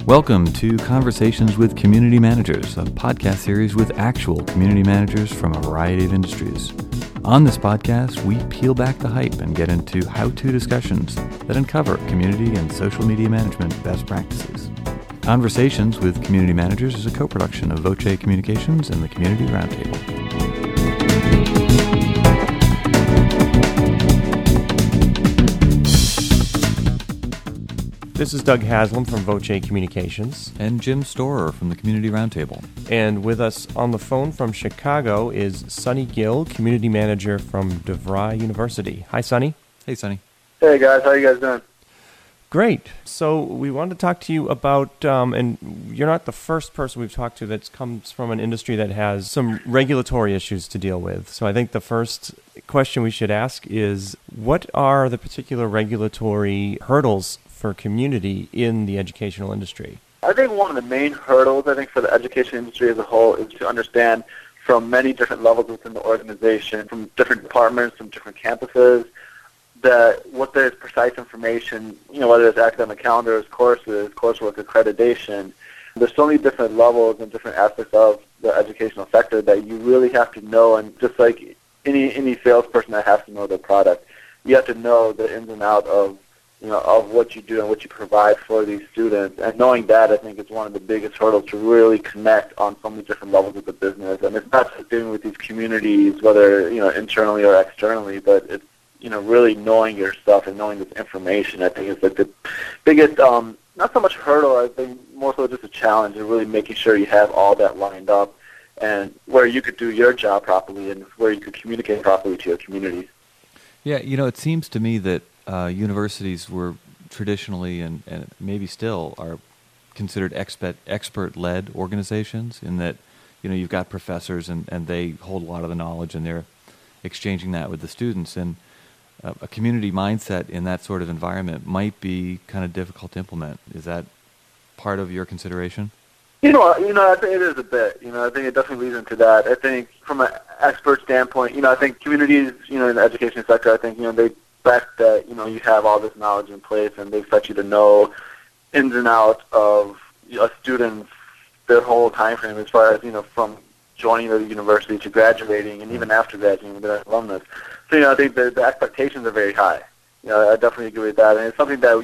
Welcome to Conversations with Community Managers, a podcast series with actual community managers from a variety of industries. On this podcast, we peel back the hype and get into how-to discussions that uncover community and social media management best practices. Conversations with Community Managers is a co-production of Voce Communications and the Community Roundtable. This is Doug Haslam from Voce Communications. And Jim Storer from the Community Roundtable. And with us on the phone from Chicago is Sonny Gill, Community Manager from DeVry University. Hi, Sonny. Hey, Sonny. Hey, guys. How you guys doing? Great. So we wanted to talk to you about, and you're not the first person we've talked to that comes from an industry that has some regulatory issues to deal with. So I think the first question we should ask is, what are the particular regulatory hurdles for community in the educational industry? I think one of the main hurdles, for the education industry as a whole is to understand from many different levels within the organization, from different departments, from different campuses, that what there's precise information, whether it's academic calendars, courses, coursework, accreditation. There's so many different levels and different aspects of the educational sector that you really have to know, and just like any salesperson that has to know their product, you have to know the ins and outs of what you do and what you provide for these students. And knowing that, I think, is one of the biggest hurdles to really connect on so many different levels of the business. And it's not just dealing with these communities, whether, internally or externally, but it's, really knowing your stuff and knowing this information, I think, is like the biggest, not so much hurdle, I think more so just a challenge, and really making sure you have all that lined up and where you could do your job properly and where you could communicate properly to your community. Yeah, it seems to me that universities were traditionally and maybe still are considered expert-led organizations, in that, you've got professors and they hold a lot of the knowledge and they're exchanging that with the students. And a community mindset in that sort of environment might be kind of difficult to implement. Is that part of your consideration? I think it is a bit. I think it definitely leads into that. I think from an expert standpoint, I think communities, in the education sector, I think, they expect that, you have all this knowledge in place, and they expect you to know ins and outs of a student's, their whole time frame as far as, from joining the university to graduating, and even after graduating with their alumnus. So, I think the expectations are very high. I definitely agree with that. And it's something that,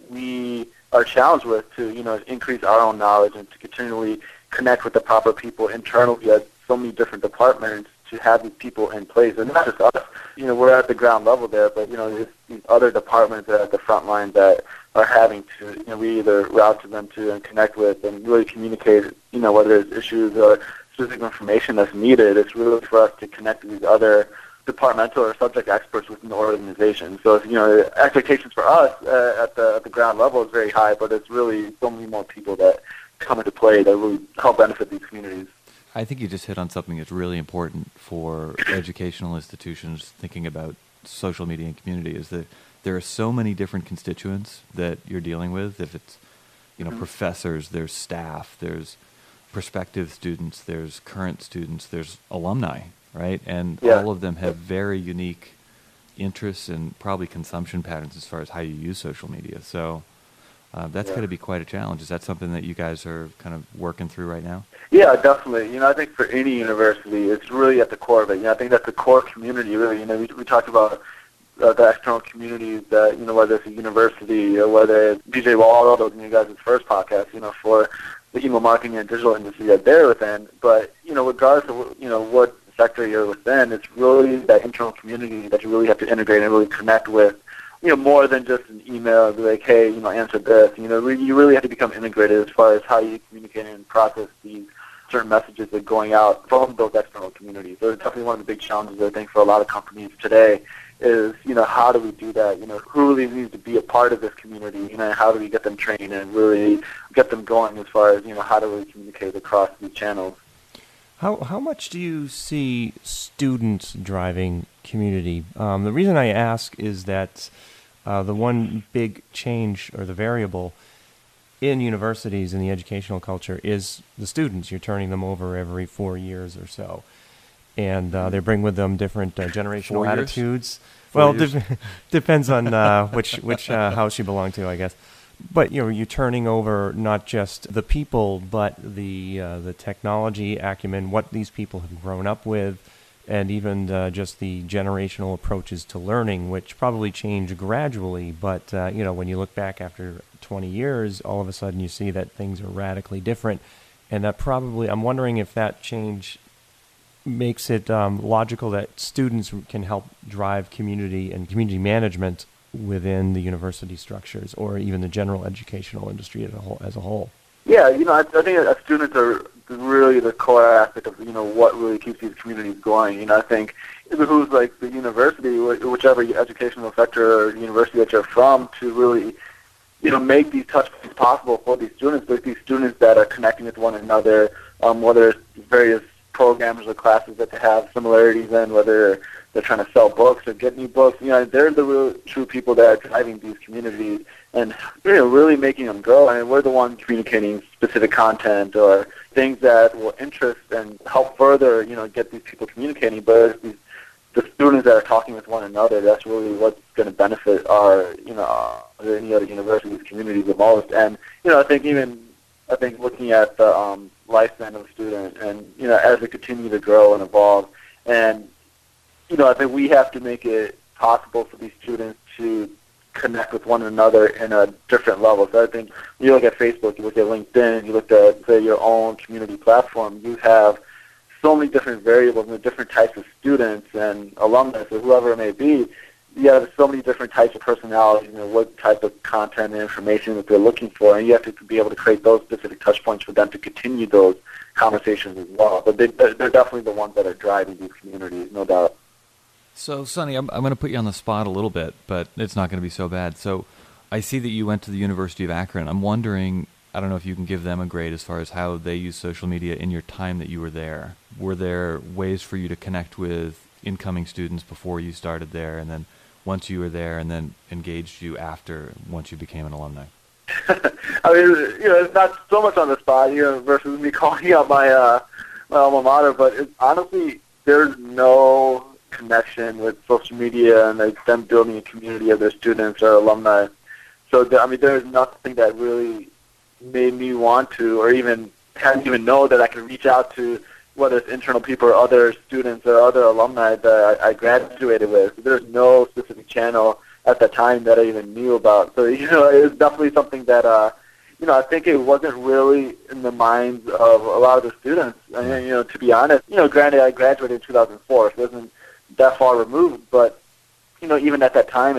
we are challenged with to, increase our own knowledge and to continually connect with the proper people internally at so many different departments to have these people in place. And not just us, we're at the ground level there, but, there's these other departments that are at the front line that are having to, we either route to them to and connect with and really communicate, whether it's issues or specific information that's needed. It's really for us to connect with these other departmental or subject experts within the organization. So, expectations for us at the ground level is very high, but it's really so many more people that come into play that really help benefit these communities. I think you just hit on something that's really important for educational institutions thinking about social media and community, is that there are so many different constituents that you're dealing with. If it's, professors, there's staff, there's prospective students, there's current students, there's alumni, right? And all of them have very unique interests and probably consumption patterns as far as how you use social media. So that's going to be quite a challenge. Is that something that you guys are kind of working through right now? Yeah, definitely. I think for any university, it's really at the core of it. I think that's the core community, really. We talked about the external communities that, whether it's a university or whether it's DJ Waldo in you guys' first podcast, for the email marketing and digital industry that they're within. But, regardless of, what sector you're within, it's really that internal community that you really have to integrate and really connect with, more than just an email, be like, hey, answer this. You really have to become integrated as far as how you communicate and process these certain messages that are going out from those external communities. So it's definitely one of the big challenges, I think, for a lot of companies today is, how do we do that? Who really needs to be a part of this community? How do we get them trained and really get them going as far as, how do we communicate across these channels? How much do you see students driving community? The reason I ask is that the one big change or the variable in universities in the educational culture is the students. You're turning them over every 4 years or so. And they bring with them different generational attitudes. Well, depends on which house you belong to, I guess. But you're turning over not just the people, but the technology acumen, what these people have grown up with, and even just the generational approaches to learning, which probably change gradually. But when you look back after 20 years, all of a sudden you see that things are radically different, and that probably, I'm wondering if that change makes it logical that students can help drive community and community management within the university structures, or even the general educational industry as a whole. Yeah, I think that students are really the core aspect of what really keeps these communities going. I think it behooves like the university, whichever educational sector or university that you're from, to really make these touch points possible for these students. There's these students that are connecting with one another, whether it's various programs or classes that they have similarities in, whether they're trying to sell books or get new books. They're the real true people that are driving these communities and really making them grow. I mean, we're the ones communicating specific content or things that will interest and help further, get these people communicating. But it's the students that are talking with one another, that's really what's going to benefit our, any other universities, communities the most. And, I think looking at the lifespan of a student and, as they continue to grow and evolve, and, I think we have to make it possible for these students to connect with one another in a different level. So I think when you look at Facebook, you look at LinkedIn, you look at, say, your own community platform, you have so many different variables and different types of students and alumni, or whoever it may be. You have so many different types of personalities, what type of content and information that they're looking for, and you have to be able to create those specific touch points for them to continue those conversations as well. But they're definitely the ones that are driving these communities, no doubt. So, Sonny, I'm going to put you on the spot a little bit, but it's not going to be so bad. So I see that you went to the University of Akron. I'm wondering, I don't know if you can give them a grade as far as how they use social media in your time that you were there. Were there ways for you to connect with incoming students before you started there, and then once you were there, and then engaged you once you became an alumni? I mean, it's not so much on the spot, versus me calling out my alma mater, but honestly, there's no connection with social media and them building a community of their students or alumni. So, there's nothing that really made me want to, or hadn't even know that I could reach out to, whether it's internal people or other students or other alumni that I graduated with. There's no specific channel at the time that I even knew about. So, it was definitely something that, I think it wasn't really in the minds of a lot of the students. And, to be honest, granted, I graduated in 2004, so it wasn't that far removed, but, even at that time,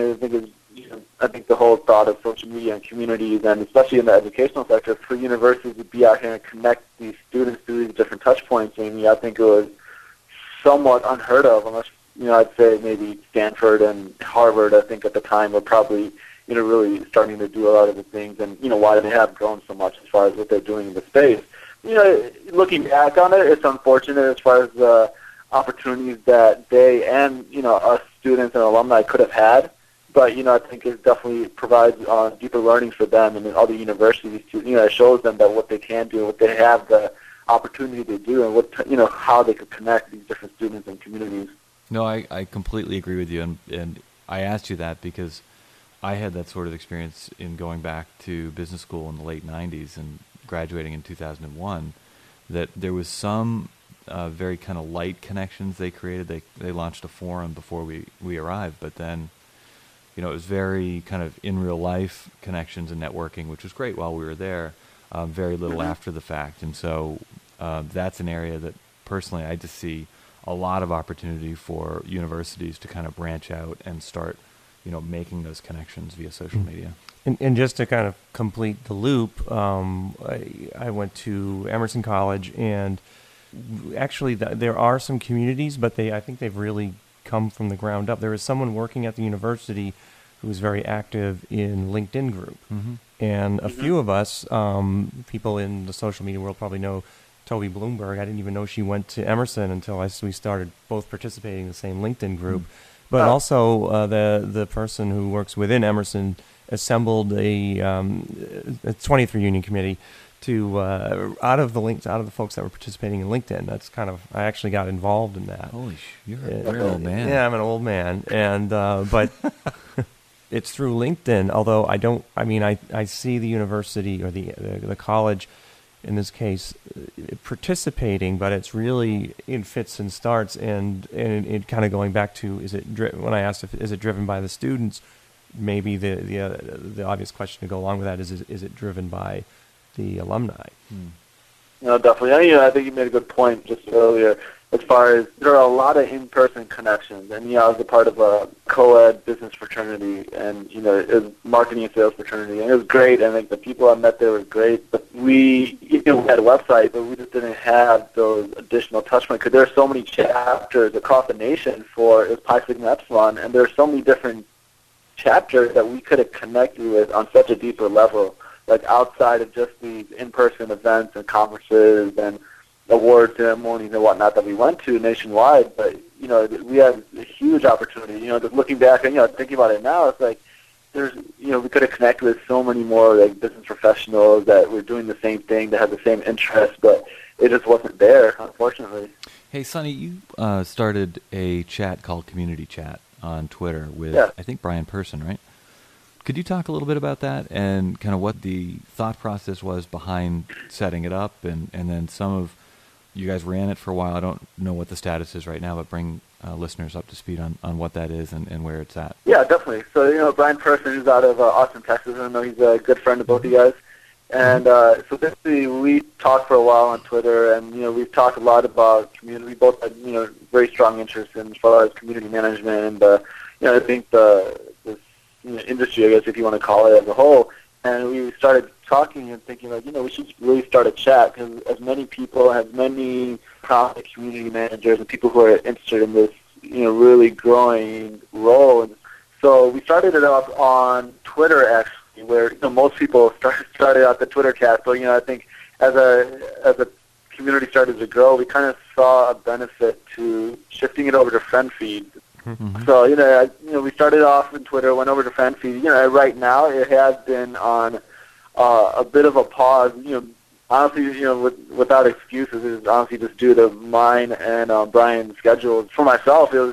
I think the whole thought of social media and communities, and especially in the educational sector, for universities to be out here and connect these students to these different touch points, I think it was somewhat unheard of, unless, I'd say maybe Stanford and Harvard, I think at the time, were probably, really starting to do a lot of the things, and, why they have grown so much as far as what they're doing in the space. Looking back on it, it's unfortunate as far as the opportunities that they and, us students and alumni could have had. But, I think it definitely provides deeper learning for them and other universities to, it shows them that what they can do, what they have the opportunity to do, and what, how they could connect these different students and communities. No, I completely agree with you. And I asked you that because I had that sort of experience in going back to business school in the late 90s and graduating in 2001, that there was some very kind of light connections they created. They launched a forum before we arrived, but then, it was very kind of in real life connections and networking, which was great while we were there, very little after the fact. And so that's an area that personally I just see a lot of opportunity for universities to kind of branch out and start, making those connections via social media. And just to kind of complete the loop, I went to Emerson College, and actually there are some communities, but I think they've really come from the ground up. There was someone working at the university who was very active in LinkedIn group. Mm-hmm. And a few of us, people in the social media world probably know Toby Bloomberg. I didn't even know she went to Emerson until we started both participating in the same LinkedIn group. Mm-hmm. But also the person who works within Emerson assembled a 20th reunion committee to out of the folks that were participating in LinkedIn. That's I actually got involved in that. Holy you're an old man. Yeah, I'm an old man, and but it's through LinkedIn, although I see the university or the college in this case participating, but it's really in fits and starts, and it kind of going back to, when I asked if is it driven by the students, maybe the obvious question to go along with that is it driven by the alumni? No, definitely. I think you made a good point just earlier. As far as there are a lot of in-person connections, and I was a part of a co-ed business fraternity, and it was marketing and sales fraternity, and it was great. And I think the people I met there were great. But we had a website, but we just didn't have those additional touch points because there are so many chapters across the nation for Pi Sigma Epsilon, and there are so many different chapters that we could have connected with on such a deeper level, like outside of just these in-person events and conferences and award ceremonies and whatnot that we went to nationwide. But we had a huge opportunity. Just looking back and thinking about it now, it's like there's we could have connected with so many more like business professionals that were doing the same thing, that had the same interests, but it just wasn't there, unfortunately. Hey, Sonny, you started a chat called Community Chat on Twitter with I think Brian Person, right? Could you talk a little bit about that and kind of what the thought process was behind setting it up, and then some of you guys ran it for a while. I don't know what the status is right now, but bring listeners up to speed on what that is and where it's at. Yeah, definitely. So, Brian Person, who's out of Austin, Texas. I know he's a good friend of both of you guys. And so basically we talked for a while on Twitter, and, we've talked a lot about community. We both had, very strong interest in as far as community management and, I think this industry, I guess, if you want to call it as a whole. And we started talking and thinking, like, we should really start a chat, because as many people, as many prominent community managers and people who are interested in this, really growing role. And so we started it up on Twitter, actually, where most people started out the Twitter chat. So I think as a community started to grow, we kind of saw a benefit to shifting it over to friend feed. Mm-hmm. So we started off in Twitter, went over to friend feed. Right now it has been on a bit of a pause. Honestly, without excuses, it's honestly just due to mine and Brian's schedule. For myself, it was,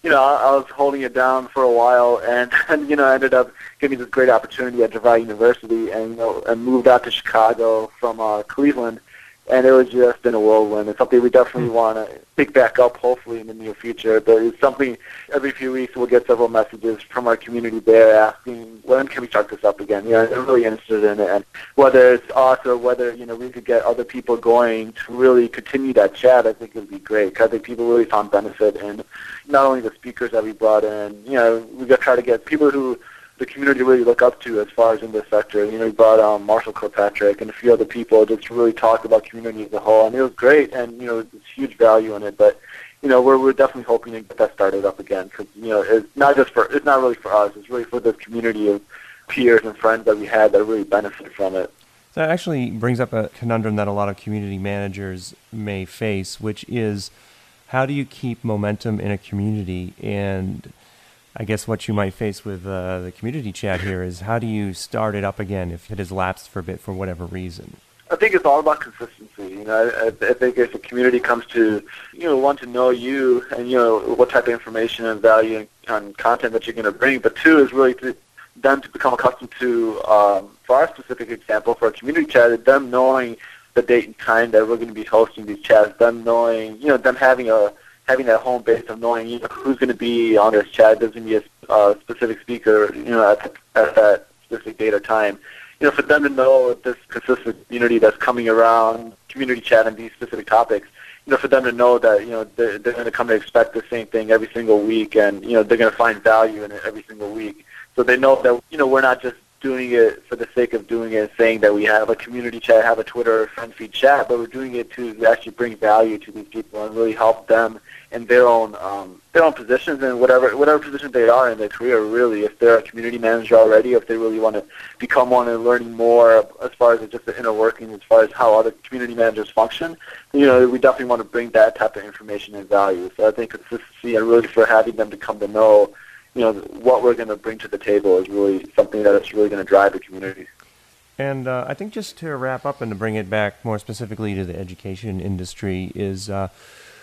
I was holding it down for a while, and I ended up getting this great opportunity at DeVry University, and and moved out to Chicago from Cleveland, and it was just in a whirlwind. It's something we definitely want to pick back up, hopefully in the near future. But it's something every few weeks we'll get several messages from our community there asking, when can we start this up again? They're really interested in it, and whether it's us or whether we could get other people going to really continue that chat, I think it would be great, because I think people really found benefit in not only the speakers that we brought in. We got to try to get people who the community really look up to as far as in this sector. We brought Marshall Kirkpatrick and a few other people just to really talk about community as a whole, and it was great, and there's huge value in it. But we're definitely hoping to get that started up again, because it's not really for us. It's really for this community of peers and friends that we had that really benefited from it. So that actually brings up a conundrum that a lot of community managers may face, which is, how do you keep momentum in a community? And I guess what you might face with the community chat here is, how do you start it up again if it has lapsed for a bit for whatever reason? I think it's all about consistency. I think if a community comes to, want to know you and, what type of information and value and content that you're going to bring, but two is really them to become accustomed to, for our specific example, for a community chat, them knowing the date and time that we're going to be hosting these chats, them knowing, them having that home base of knowing who's going to be on this chat. There's going to be a specific speaker, at that specific date or time. For them to know this consistent community that's coming around community chat and these specific topics. For them to know that they're going to come to expect the same thing every single week, and they're going to find value in it every single week. So they know that we're not just doing it for the sake of doing it, saying that we have a community chat, have a Twitter friend feed chat, but we're doing it to actually bring value to these people and really help them in their own positions and whatever position they are in their career, really. If they're a community manager already, if they really want to become one and learning more as far as just the inner workings, as far as how other community managers function, we definitely want to bring that type of information and value. So I think consistency and really for having them to come to know what we're going to bring to the table is really something that is really going to drive the community. And I think just to wrap up and to bring it back more specifically to the education industry is,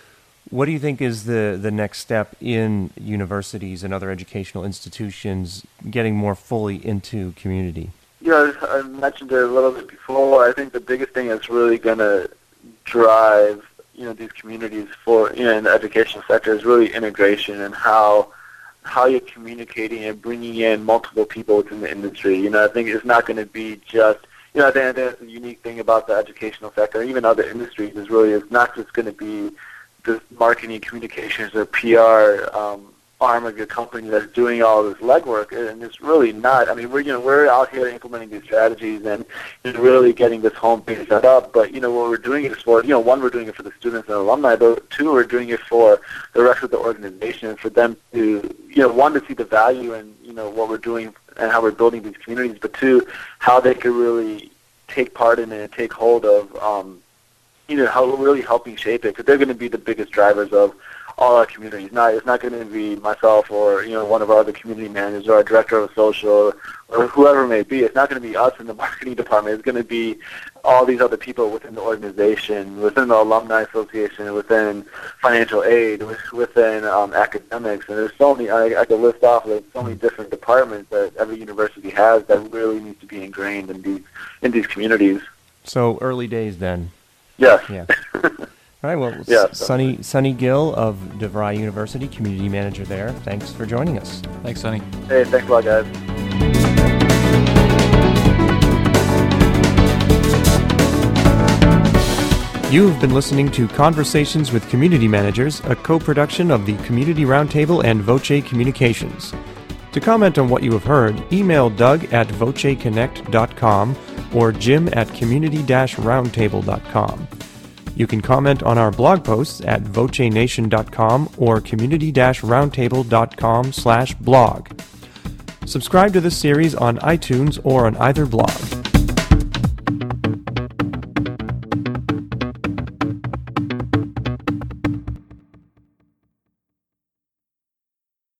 What do you think is the next step in universities and other educational institutions getting more fully into community? I mentioned it a little bit before. I think the biggest thing that's really going to drive, these communities in the educational sector is really integration and how you're communicating and bringing in multiple people within the industry. I think it's not going to be just, I think that's the unique thing about the educational sector, even other industries, is really it's not just going to be this marketing, communications, or PR arm of your company that's doing all this legwork, and it's really not. I mean, we're out here implementing these strategies and really getting this homepage set up. But what we're doing it for, one, we're doing it for the students and alumni, but two, we're doing it for the rest of the organization, for them to, one, to see the value in what we're doing and how we're building these communities, but two, how they could really take part in it and take hold of, how we're really helping shape it, because they're going to be the biggest drivers of all our communities. It's not going to be myself or one of our other community managers or our director of social or whoever it may be. It's not going to be us in the marketing department. It's going to be all these other people within the organization, within the alumni association, within financial aid, within academics. And there's so many. I could list off so many different departments that every university has that really needs to be ingrained in these communities. So early days then. Yes. Yeah. All right, well, yeah, Sonny Gill of DeVry University, Community Manager there. Thanks for joining us. Thanks, Sonny. Hey, thanks a lot, guys. You've been listening to Conversations with Community Managers, a co-production of the Community Roundtable and Voce Communications. To comment on what you have heard, email doug@voceconnect.com or jim@community-roundtable.com. You can comment on our blog posts at vocenation.com or community-roundtable.com/blog. Subscribe to this series on iTunes or on either blog.